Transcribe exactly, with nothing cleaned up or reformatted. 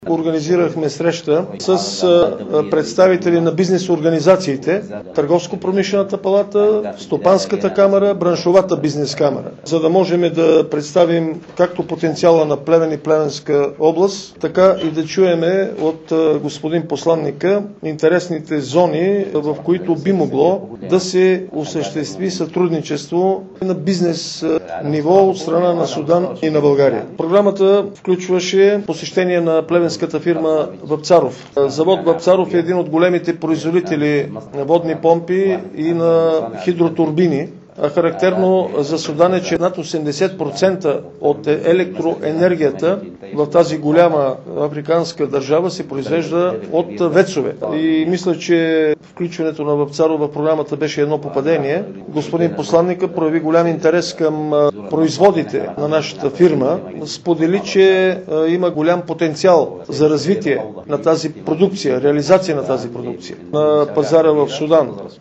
Организирахме среща с представители на бизнес организациите, Търговско-промишлената палата, Стопанската камара, Браншовата бизнес камара, за да можем да представим както потенциала на Плевен и Плевенска област, така и да чуеме от господин посланника интересните зони, в които би могло да се осъществи сътрудничество на бизнес ниво от страна на Судан и на България. Програмата включваше посещение на плевенската фирма Вапцаров. Завод Вапцаров е един от големите производители на водни помпи и на хидротурбини. А характерно за Судан е, че над осемдесет процента от електроенергията в тази голяма африканска държава се произвежда от вецове. И мисля, че включването на Вапцаров в програмата беше едно попадение. Господин посланника прояви голям интерес към производите на нашата фирма. Сподели, че има голям потенциал за развитие на тази продукция, реализация на тази продукция на пазара в Судан.